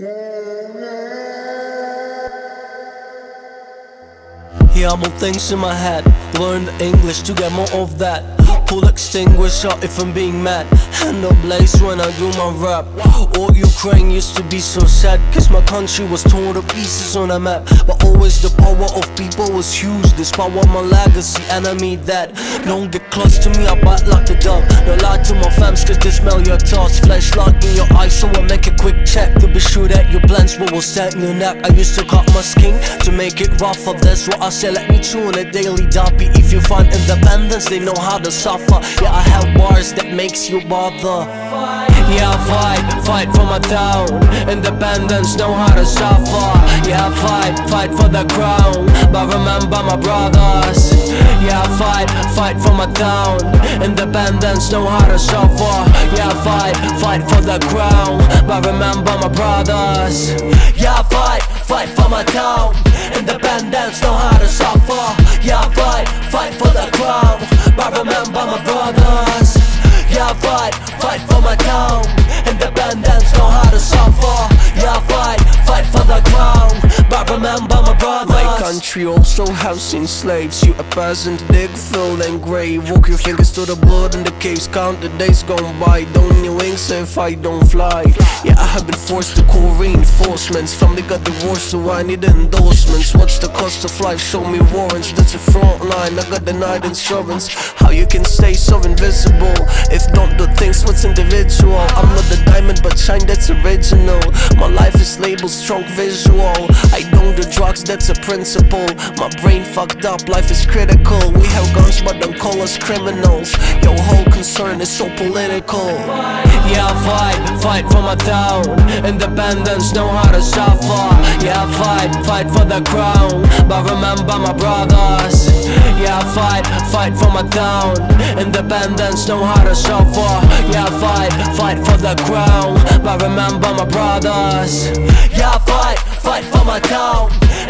Yeah, more things in my head. Learn the English to get more of that. Pull extinguisher if I'm being mad. And a blaze when I do my rap. All Ukraine used to be so sad, cause my country was torn to pieces on a map. But always the power of people was huge. This power my legacy, enemy that don't get close to me, I bite like a dog. No lie to my fams cause they smell your thoughts. Flesh locked in your eyes, so I make a quick check to be sure that your plans will stand your neck. I used to cut my skin to make it rougher. That's what I say, let me chew on a daily doppy. If you find independence, they know how to suffer. Yeah, I have bars that makes you bother. Yeah, I fight for my town. Independence, know how to suffer. Yeah, I fight for the crown, but remember my brothers. Yeah, I fight for my town. Independence, know how to suffer. Yeah, I fight for the crown, but remember my brothers. Yeah, I fight for my town. Independence, know how to suffer. Yeah, I fight for the crown, but remember my brothers. Yeah, I fight for my town. Independence, know how to suffer. Yeah, I fight for the crown, but remember my brothers. My country also housing slaves. You a peasant, dig, fill and grave. Walk your fingers to the blood in the caves. Count the days gone by. Don't your wings if I don't fly. Yeah, I have been forced to call reinforcements. Family got divorced, so I need endorsements. What's the cost of life? Show me warrants. That's a front line. I got denied insurance. How you can stay so invisible if don't do things what's individual? I'm not the diamond but shine, that's original. My life is labeled strong visual. I don't do drugs, that's a principle. My brain fucked up, life is critical. We have guns but don't call us criminals. Your whole concern is so political. Yeah, I fight for my town. Independence, know how to suffer. Yeah, I fight for the crown, but remember my brothers. Yeah, I fight for my town. Independence, know how to suffer. Yeah, I fight for the crown, but remember my brothers. Yeah, I fight for my town.